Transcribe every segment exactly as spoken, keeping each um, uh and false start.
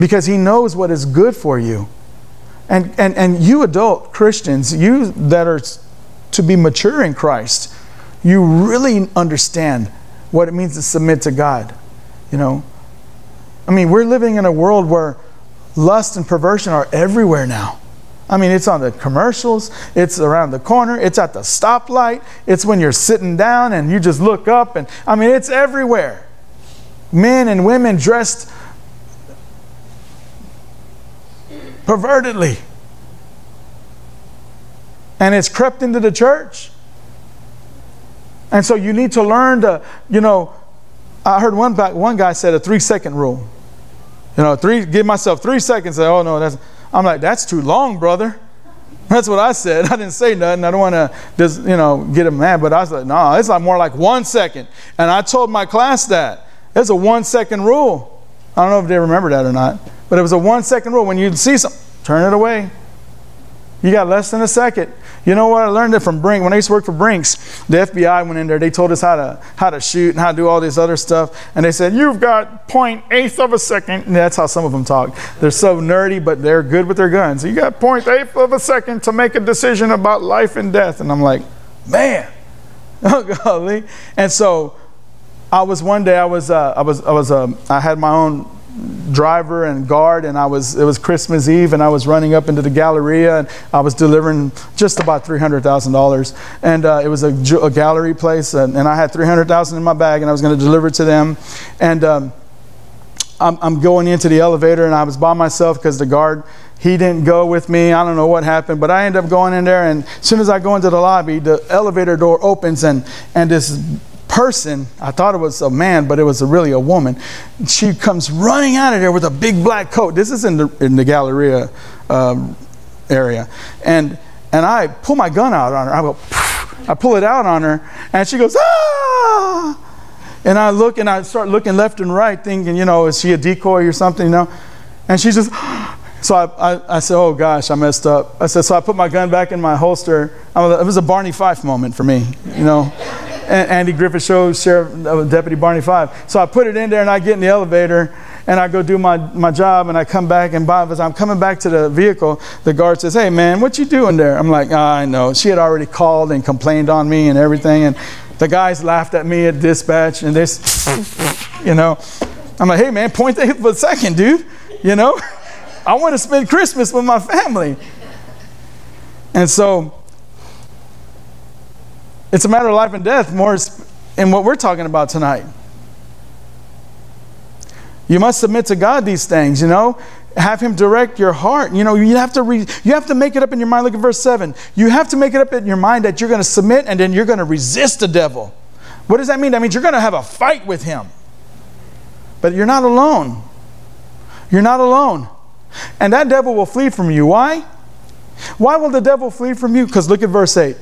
because he knows what is good for you. And, and, and you adult Christians, you that are to be mature in Christ, you really understand what it means to submit to God. You know, I mean, we're living in a world where lust and perversion are everywhere now. I mean, it's on the commercials, it's around the corner, it's at the stoplight, it's when you're sitting down and you just look up, and I mean, it's everywhere. Men and women dressed pervertedly. And it's crept into the church. And so you need to learn to, you know, I heard one one guy said a three second rule. You know, three, give myself three seconds. Say, oh no, that's, I'm like, that's too long, brother. That's what I said. I didn't say nothing. I don't want to just, you know, get him mad. But I was like, no, it's like more like one second. And I told my class that. It's a one second rule. I don't know if they remember that or not. But it was a one second rule. When you see something, turn it away. You got less than a second. You know what? I learned it from Brink. When I used to work for Brinks, the F B I went in there. They told us how to how to shoot and how to do all this other stuff. And they said, you've got point eighth of a second. And that's how some of them talk. They're so nerdy, but they're good with their guns. You got point eighth of a second to make a decision about life and death. And I'm like, man, oh golly. And so I was one day. I was uh, I was I was uh, I had my own driver and guard, and I was it was Christmas Eve, and I was running up into the Galleria, and I was delivering just about three hundred thousand dollars, and uh, it was a, a gallery place, and, and I had three hundred thousand in my bag, and I was going to deliver it to them. And um, I'm, I'm going into the elevator, and I was by myself because the guard, he didn't go with me. I don't know what happened, but I ended up going in there, and as soon as I go into the lobby, the elevator door opens, and and this person, I thought it was a man, but it was a, really a woman. She comes running out of there with a big black coat. This is in the in the Galleria um, area, and and I pull my gun out on her. I go, I pull it out on her, and she goes, ah! And I look, and I start looking left and right, thinking, you know, is she a decoy or something, you know? And she just, so I, I, I said, oh gosh, I messed up. I said, so I put my gun back in my holster. I was, it was a Barney Fife moment for me, you know. Andy Griffith Show, Sheriff, uh, Deputy Barney Five. So I put it in there, and I get in the elevator, and I go do my, my job, and I come back, and by, as I'm coming back to the vehicle, the guard says, hey man, what you doing there? I'm like, oh, I know. She had already called and complained on me and everything, and the guys laughed at me at dispatch, and this, you know. I'm like, hey man, point that for a second, dude. You know, I want to spend Christmas with my family. And so it's a matter of life and death more in what we're talking about tonight. You must submit to God these things, you know. Have him direct your heart. You know, you have to re- you have to make it up in your mind. Look at verse seven. You have to make it up in your mind that you're going to submit, and then you're going to resist the devil. What does that mean? That means you're going to have a fight with him. But you're not alone. You're not alone. And that devil will flee from you. Why? Why will the devil flee from you? Because look at verse eight.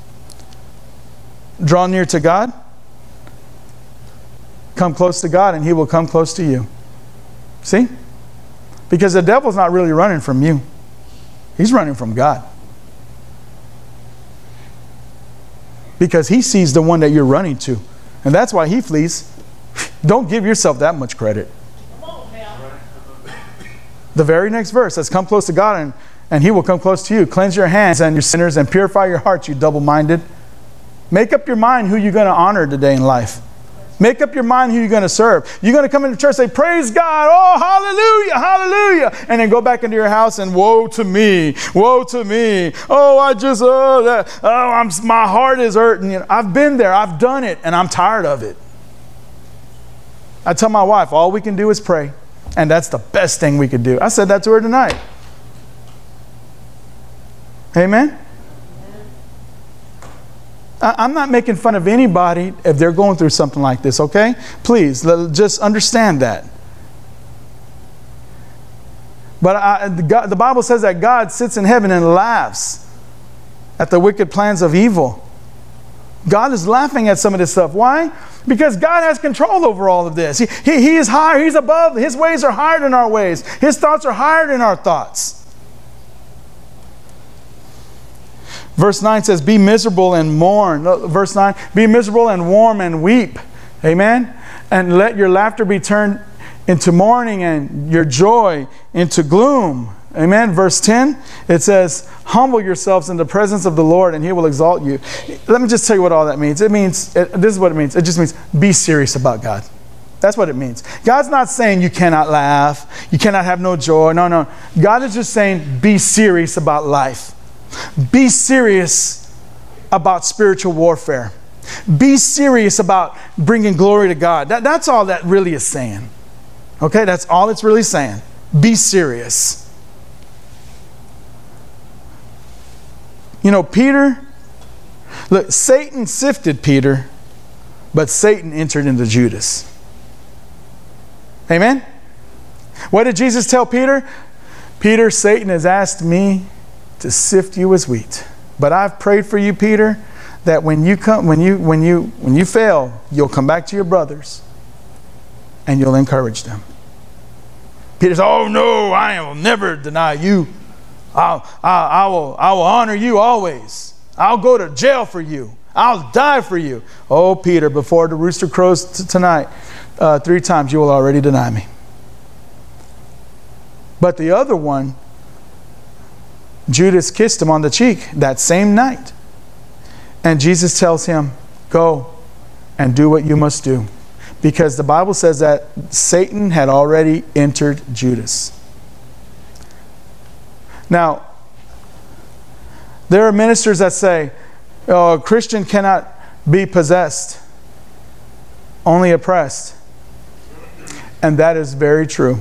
Draw near to God. Come close to God, and he will come close to you. See? Because the devil's not really running from you. He's running from God. Because he sees the one that you're running to. And that's why he flees. Don't give yourself that much credit. The very next verse says, come close to God, and, and he will come close to you. Cleanse your hands and your sinners, and purify your hearts, you double-minded. Make up your mind who you're going to honor today in life. Make up your mind who you're going to serve. You're going to come into church and say, praise God. Oh, hallelujah, hallelujah. And then go back into your house and woe to me. Woe to me. Oh, I just, oh, that, oh I'm, my heart is hurting. You know, I've been there. I've done it. And I'm tired of it. I tell my wife, all we can do is pray. And that's the best thing we could do. I said that to her tonight. Amen. I'm not making fun of anybody if they're going through something like this, okay? Please, just understand that. But I, the, God, the Bible says that God sits in heaven and laughs at the wicked plans of evil. God is laughing at some of this stuff. Why? Because God has control over all of this. He, he, he is higher. He's above. His ways are higher than our ways. His thoughts are higher than our thoughts. Verse nine says, be miserable and mourn. Verse nine, be miserable and warm and weep. Amen? And let your laughter be turned into mourning and your joy into gloom. Amen. Verse ten, it says, humble yourselves in the presence of the Lord and he will exalt you. Let me just tell you what all that means. It means, it, this is what it means. It just means be serious about God. That's what it means. God's not saying you cannot laugh, you cannot have no joy. No, no. God is just saying be serious about life. Be serious about spiritual warfare. Be serious about bringing glory to God. That, that's all that really is saying. Okay, that's all it's really saying. Be serious. You know, Peter, look, Satan sifted Peter, but Satan entered into Judas. Amen? What did Jesus tell Peter? Peter, Satan has asked me to sift you as wheat. But I've prayed for you, Peter, that when you come, when you, when you, when you fail, you'll come back to your brothers and you'll encourage them. Peter said, oh no, I will never deny you. I'll, I'll, I will, I will honor you always. I'll go to jail for you. I'll die for you. Oh, Peter, before the rooster crows t- tonight, uh, three times you will already deny me. But the other one, Judas kissed him on the cheek that same night. And Jesus tells him, go and do what you must do. Because the Bible says that Satan had already entered Judas. Now, there are ministers that say, oh, a Christian cannot be possessed, only oppressed. And that is very true.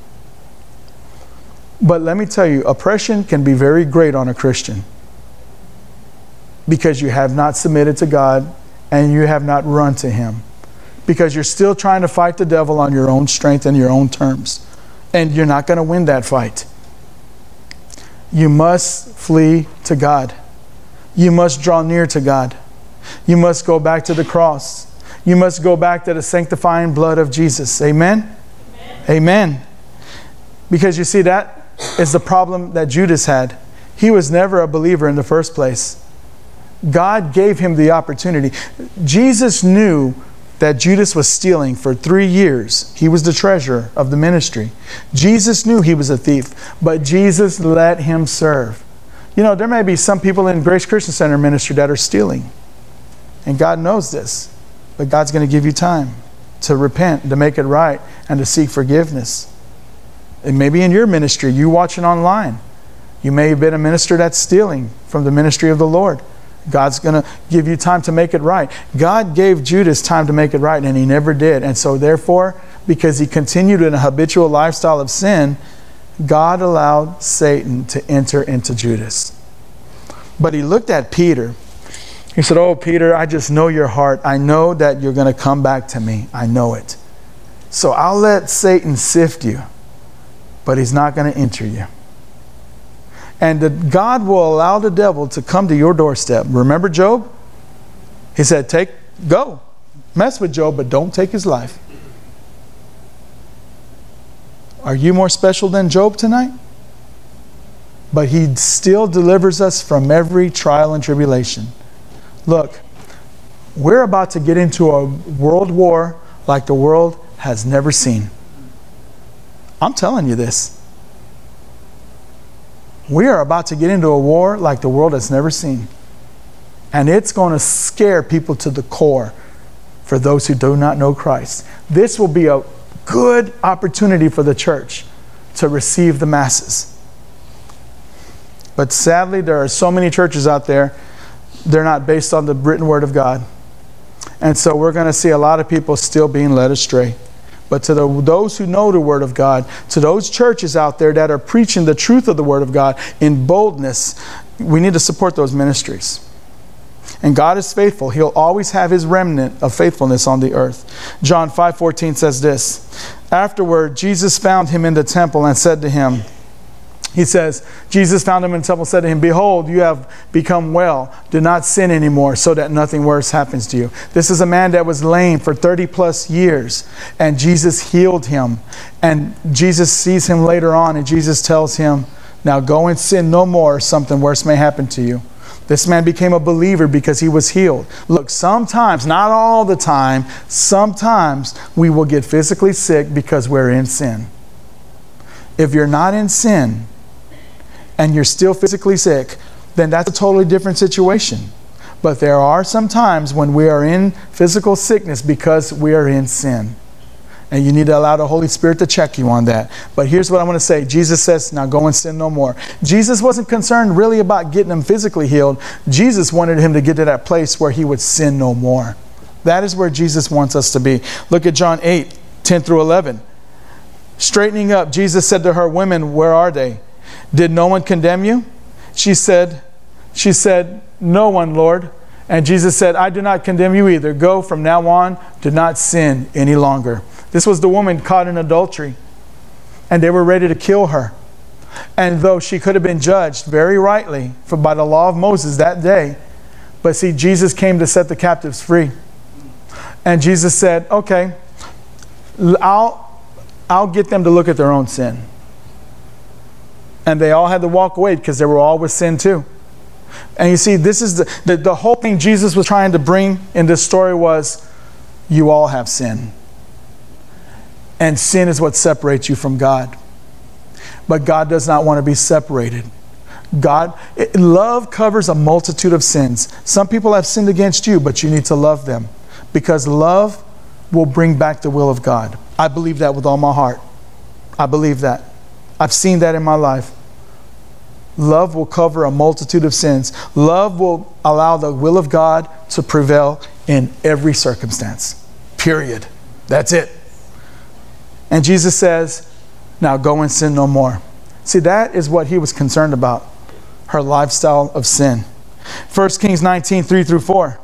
But let me tell you, oppression can be very great on a Christian because you have not submitted to God and you have not run to Him, because you're still trying to fight the devil on your own strength and your own terms, and you're not going to win that fight. You must flee to God. You must draw near to God. You must go back to the cross. You must go back to the sanctifying blood of Jesus. Amen? Amen. Amen. Because you see, that is the problem that Judas had. He was never a believer in the first place. God gave him the opportunity. Jesus knew that Judas was stealing for three years. He was the treasurer of the ministry. Jesus knew he was a thief, but Jesus let him serve. You know, there may be some people in Grace Christian Center ministry that are stealing. And God knows this. But God's going to give you time to repent, to make it right, and to seek forgiveness. And maybe in your ministry, you watching online, you may have been a minister that's stealing from the ministry of the Lord. God's going to give you time to make it right. God gave Judas time to make it right, and he never did. And so therefore, because he continued in a habitual lifestyle of sin, God allowed Satan to enter into Judas. But he looked at Peter. He said, oh, Peter, I just know your heart. I know that you're going to come back to me. I know it. So I'll let Satan sift you, but he's not going to enter you. And that God will allow the devil to come to your doorstep. Remember Job? He said, take, go. Mess with Job, but don't take his life. Are you more special than Job tonight? But he still delivers us from every trial and tribulation. Look, we're about to get into a world war like the world has never seen. I'm telling you this. We are about to get into a war like the world has never seen. And it's going to scare people to the core for those who do not know Christ. This will be a good opportunity for the church to receive the masses. But sadly, there are so many churches out there, they're not based on the written word of God. And so we're going to see a lot of people still being led astray. But to the, those who know the Word of God, to those churches out there that are preaching the truth of the Word of God in boldness, we need to support those ministries. And God is faithful. He'll always have His remnant of faithfulness on the earth. John five fourteen says this, afterward, Jesus found him in the temple and said to him, He says, Jesus found him in the temple and said to him, behold, you have become well. Do not sin anymore so that nothing worse happens to you. This is a man that was lame for thirty plus years, and Jesus healed him. And Jesus sees him later on, and Jesus tells him, now go and sin no more, or something worse may happen to you. This man became a believer because he was healed. Look, sometimes, not all the time, sometimes we will get physically sick because we're in sin. If you're not in sin and you're still physically sick, then that's a totally different situation. But there are some times when we are in physical sickness because we are in sin. And you need to allow the Holy Spirit to check you on that. But here's what I want to say. Jesus says, now go and sin no more. Jesus wasn't concerned really about getting him physically healed. Jesus wanted him to get to that place where he would sin no more. That is where Jesus wants us to be. Look at John eight, ten through eleven. Straightening up, Jesus said to her, women, where are they? Did no one condemn you? She said, she said, no one, Lord. And Jesus said, I do not condemn you either. Go from now on, do not sin any longer. This was the woman caught in adultery, and they were ready to kill her. And though she could have been judged very rightly for by the law of Moses that day, but see, Jesus came to set the captives free. And Jesus said, okay, I'll, I'll get them to look at their own sin. And they all had to walk away because they were all with sin too. And you see, this is the, the, the whole thing Jesus was trying to bring in this story was, you all have sin. And sin is what separates you from God. But God does not want to be separated. God, it, love covers a multitude of sins. Some people have sinned against you, but you need to love them. Because love will bring back the will of God. I believe that with all my heart. I believe that. I've seen that in my life. Love will cover a multitude of sins. Love will allow the will of God to prevail in every circumstance. Period. That's it. And Jesus says, now go and sin no more. See, that is what he was concerned about. Her lifestyle of sin. First Kings nineteen, three through four.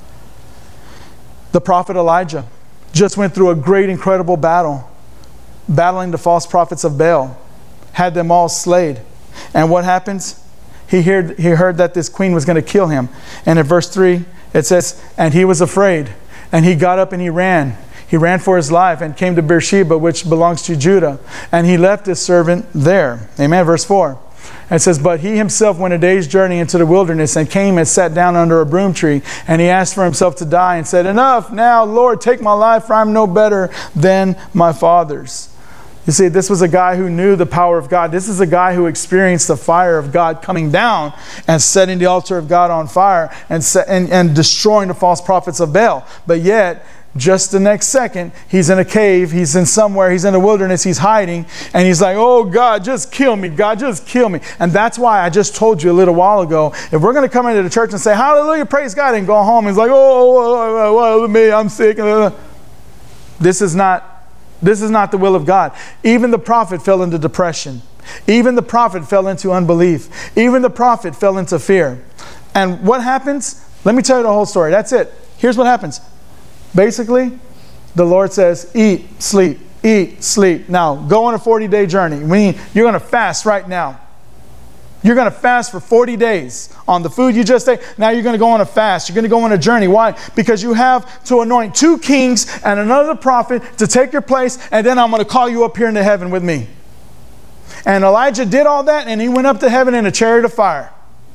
The prophet Elijah just went through a great, incredible battle. Battling the false prophets of Baal. Had them all slayed. And what happens? He heard, he heard that this queen was going to kill him. And in verse three, it says, and he was afraid. And he got up and he ran. He ran for his life and came to Beersheba, which belongs to Judah. And he left his servant there. Amen. Verse four. It says, but he himself went a day's journey into the wilderness and came and sat down under a broom tree. And he asked for himself to die and said, enough now, Lord, take my life, for I'm no better than my fathers. You see, this was a guy who knew the power of God. This is a guy who experienced the fire of God coming down and setting the altar of God on fire and, set, and, and destroying the false prophets of Baal. But yet, just the next second, he's in a cave, he's in somewhere, he's in the wilderness, he's hiding, and he's like, oh God, just kill me, God, just kill me. And that's why I just told you a little while ago, if we're going to come into the church and say, hallelujah, praise God, and go home, he's like, oh, well, me, I'm sick. This is not, this is not the will of God. Even the prophet fell into depression. Even the prophet fell into unbelief. Even the prophet fell into fear. And what happens? Let me tell you the whole story. That's it. Here's what happens. Basically, the Lord says, eat, sleep, eat, sleep. Now, go on a forty-day journey. We, you're going to fast right now. You're going to fast for forty days on the food you just ate. Now you're going to go on a fast. You're going to go on a journey. Why? Because you have to anoint two kings and another prophet to take your place, and then I'm going to call you up here into heaven with me. And Elijah did all that, and he went up to heaven in a chariot of fire.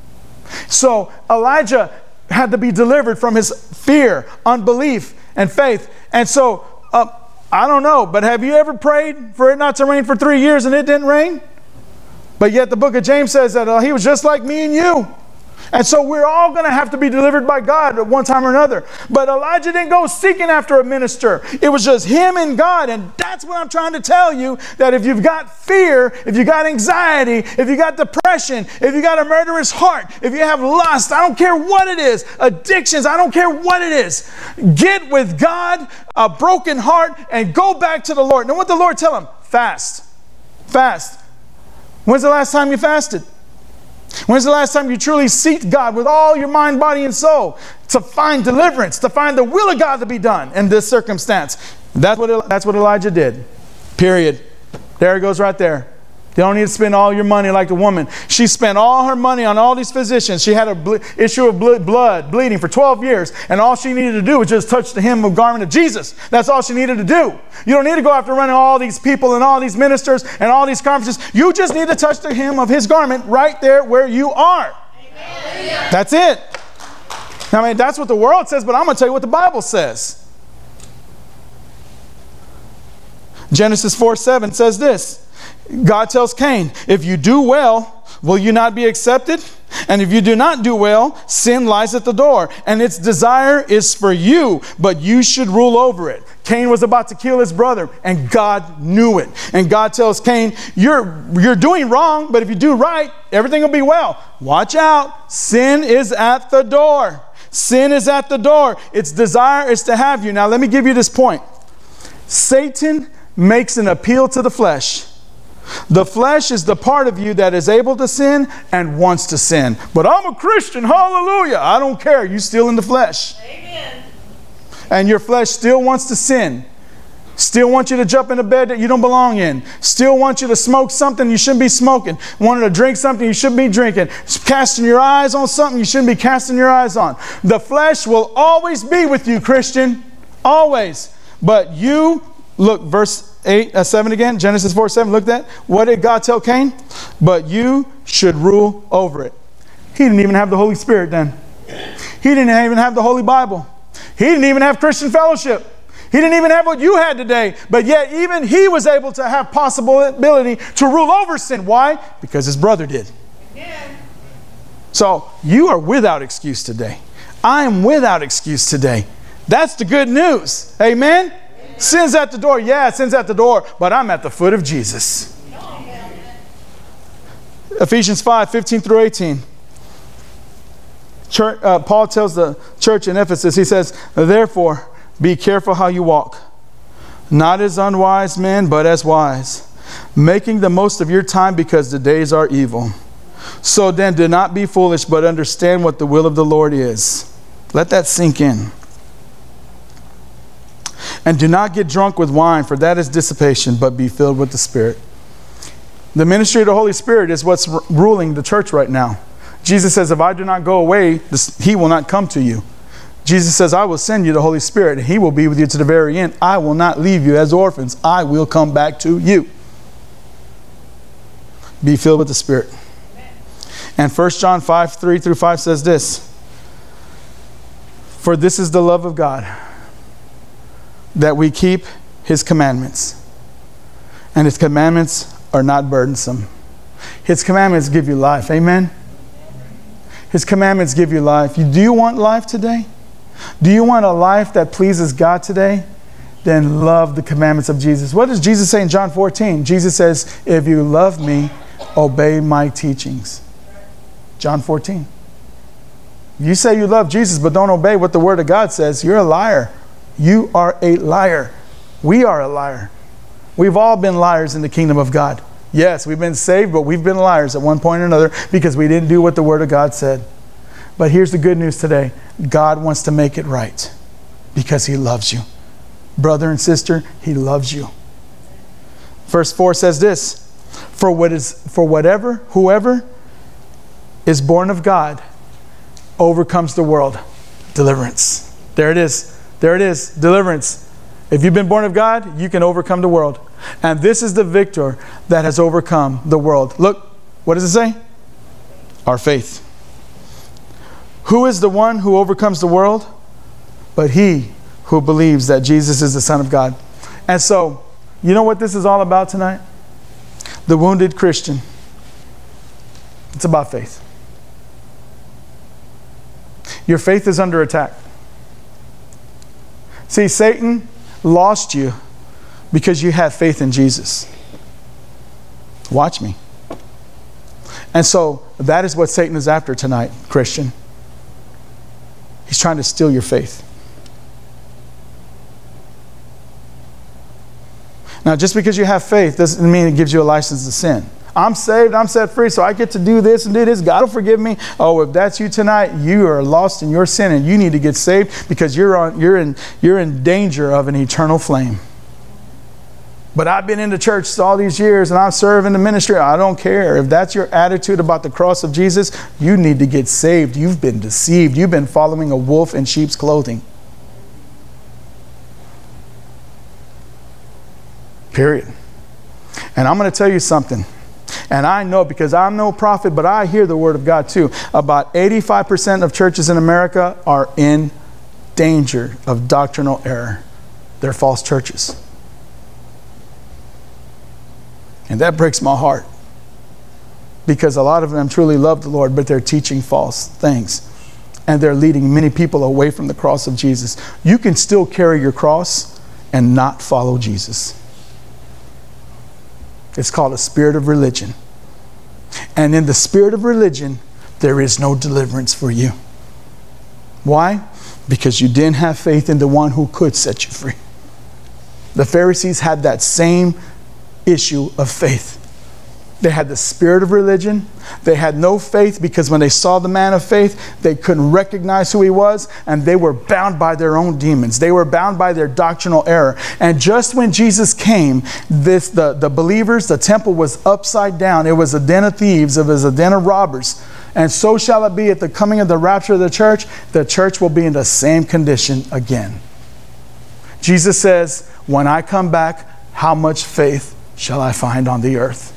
So Elijah had to be delivered from his fear, unbelief, and faith. And so, uh, I don't know, but have you ever prayed for it not to rain for three years and it didn't rain? But yet the book of James says that uh, he was just like me and you. And so we're all going to have to be delivered by God at one time or another. But Elijah didn't go seeking after a minister. It was just him and God. And that's what I'm trying to tell you, that if you've got fear, if you got anxiety, if you got depression, if you got a murderous heart, if you have lust, I don't care what it is, addictions, I don't care what it is, get with God, a broken heart, and go back to the Lord. Now what did the Lord tell him? Fast. Fast. When's the last time you fasted? When's the last time you truly seeked God with all your mind, body, and soul to find deliverance, to find the will of God to be done in this circumstance? That's what, that's what Elijah did. Period. There it goes right there. You don't need to spend all your money like the woman. She spent all her money on all these physicians. She had an ble- issue of ble- blood, bleeding for twelve years. And all she needed to do was just touch the hem of the garment of Jesus. That's all she needed to do. You don't need to go after running all these people and all these ministers and all these conferences. You just need to touch the hem of his garment right there where you are. That's it. I mean, that's what the world says, but I'm going to tell you what the Bible says. Genesis four seven says this. God tells Cain, if you do well, will you not be accepted? And if you do not do well, sin lies at the door, and its desire is for you, but you should rule over it. Cain was about to kill his brother, and God knew it. And God tells Cain, you're, you're doing wrong, but if you do right, everything will be well. Watch out. Sin is at the door. Sin is at the door. Its desire is to have you. Now, let me give you this point. Satan makes an appeal to the flesh. The flesh is the part of you that is able to sin and wants to sin. But I'm a Christian, hallelujah. I don't care. You're still in the flesh. Amen. And your flesh still wants to sin. Still wants you to jump in a bed that you don't belong in. Still wants you to smoke something you shouldn't be smoking. Wanting to drink something you shouldn't be drinking. Casting your eyes on something you shouldn't be casting your eyes on. The flesh will always be with you, Christian. Always. But you, look, verse eight, uh, seven again, Genesis four seven, look at that. What did God tell Cain? But you should rule over it. He didn't even have the Holy Spirit then. He didn't even have the Holy Bible. He didn't even have Christian fellowship. He didn't even have what you had today. But yet even he was able to have possibility to rule over sin. Why? Because his brother did. Amen. So you are without excuse today. I am without excuse today. That's the good news. Amen? Sin's at the door. Yeah, sin's at the door, but I'm at the foot of Jesus. Ephesians five, fifteen through eighteen. Church, uh, Paul tells the church in Ephesus, he says, therefore, be careful how you walk, not as unwise men, but as wise, making the most of your time because the days are evil. So then do not be foolish, but understand what the will of the Lord is. Let that sink in. And do not get drunk with wine, for that is dissipation, but be filled with the Spirit. The ministry of the Holy Spirit is what's r- ruling the church right now. Jesus says, if I do not go away, this, he will not come to you. Jesus says, I will send you the Holy Spirit, and he will be with you to the very end. I will not leave you as orphans. I will come back to you. Be filled with the Spirit. Amen. And First John five, three through five says this. For this is the love of God, that we keep his commandments. And his commandments are not burdensome. His commandments give you life. Amen? His commandments give you life. You, do you want life today? Do you want a life that pleases God today? Then love the commandments of Jesus. What does Jesus say in John fourteen? Jesus says, if you love me, obey my teachings. John fourteen. You say you love Jesus, but don't obey what the Word of God says, you're a liar. You are a liar. We are a liar. We've all been liars in the kingdom of God. Yes, we've been saved, but we've been liars at one point or another because we didn't do what the Word of God said. But here's the good news today. God wants to make it right because he loves you. Brother and sister, he loves you. Verse four says this, for what is for whatever, whoever is born of God overcomes the world. Deliverance. There it is. There it is. Deliverance. If you've been born of God, you can overcome the world. And this is the victor that has overcome the world. Look, what does it say? Our faith. Who is the one who overcomes the world? But he who believes that Jesus is the Son of God. And so, you know what this is all about tonight? The wounded Christian. It's about faith. Your faith is under attack. See, Satan lost you because you have faith in Jesus. Watch me. And so that is what Satan is after tonight, Christian. He's trying to steal your faith. Now, just because you have faith doesn't mean it gives you a license to sin. I'm saved, I'm set free, so I get to do this and do this. God will forgive me. Oh, if that's you tonight, you are lost in your sin and you need to get saved because you're on, you're in, you're in danger of an eternal flame. But I've been in the church all these years and I'm serving the ministry. I don't care. If that's your attitude about the cross of Jesus, you need to get saved. You've been deceived. You've been following a wolf in sheep's clothing. Period. And I'm going to tell you something. And I know, because I'm no prophet, but I hear the word of God too. About eighty-five percent of churches in America are in danger of doctrinal error. They're false churches. And that breaks my heart, because a lot of them truly love the Lord, but they're teaching false things. And they're leading many people away from the cross of Jesus. You can still carry your cross and not follow Jesus. It's called a spirit of religion. And in the spirit of religion, there is no deliverance for you. Why? Because you didn't have faith in the one who could set you free. The Pharisees had that same issue of faith. They had the spirit of religion. They had no faith, because when they saw the man of faith, they couldn't recognize who he was, and they were bound by their own demons. They were bound by their doctrinal error. And just when Jesus came, this the, the believers, the temple was upside down. It was a den of thieves. It was a den of robbers. And so shall it be at the coming of the rapture of the church. The church will be in the same condition again. Jesus says, when I come back, how much faith shall I find on the earth?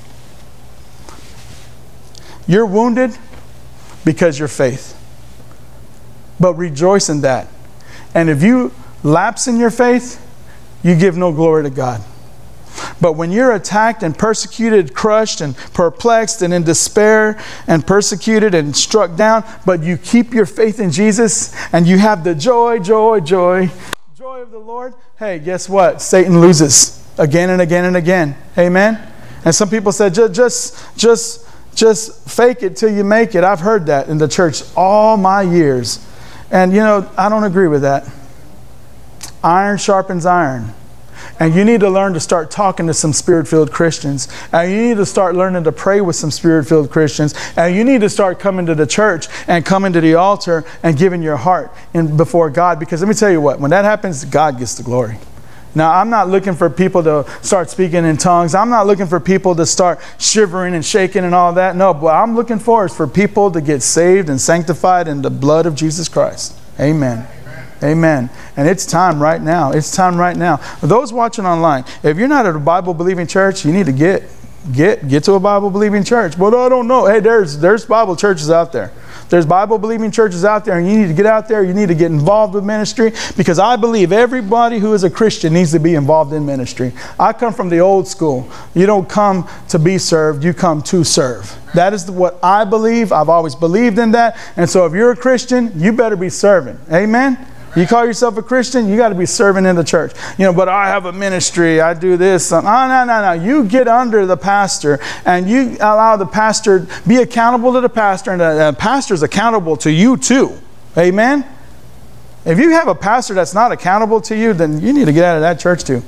You're wounded because your faith. But rejoice in that. And if you lapse in your faith, you give no glory to God. But when you're attacked and persecuted, crushed and perplexed and in despair and persecuted and struck down, but you keep your faith in Jesus and you have the joy, joy, joy, joy of the Lord, hey, guess what? Satan loses again and again and again. Amen? And some people said, just, just, just, just fake it till you make it. I've heard that in the church all my years. And, you know, I don't agree with that. Iron sharpens iron. And you need to learn to start talking to some Spirit-filled Christians. And you need to start learning to pray with some Spirit-filled Christians. And you need to start coming to the church and coming to the altar and giving your heart in before God. Because let me tell you what, when that happens, God gets the glory. Now, I'm not looking for people to start speaking in tongues. I'm not looking for people to start shivering and shaking and all that. No, what I'm looking for is for people to get saved and sanctified in the blood of Jesus Christ. Amen. Amen. And it's time right now. It's time right now. For those watching online, if you're not at a Bible-believing church, you need to get get get to a Bible-believing church. But I don't know. Hey, there's there's Bible churches out there. There's Bible-believing churches out there, and you need to get out there. You need to get involved with ministry, because I believe everybody who is a Christian needs to be involved in ministry. I come from the old school. You don't come to be served. You come to serve. That is what I believe. I've always believed in that. And so if you're a Christian, you better be serving. Amen? You call yourself a Christian, you got to be serving in the church. You know, but I have a ministry, I do this. Oh, no, no, no. You get under the pastor and you allow the pastor, be accountable to the pastor, and the pastor is accountable to you too. Amen? If you have a pastor that's not accountable to you, then you need to get out of that church too.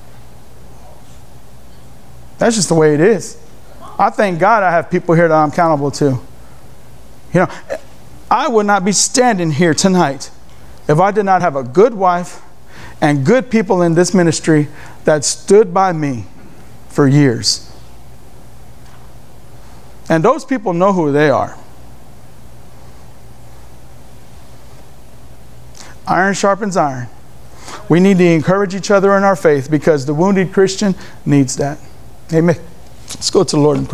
That's just the way it is. I thank God I have people here that I'm accountable to. You know, I would not be standing here tonight if I did not have a good wife and good people in this ministry that stood by me for years. And those people know who they are. Iron sharpens iron. We need to encourage each other in our faith, because the wounded Christian needs that. Amen. Let's go to the Lord in prayer.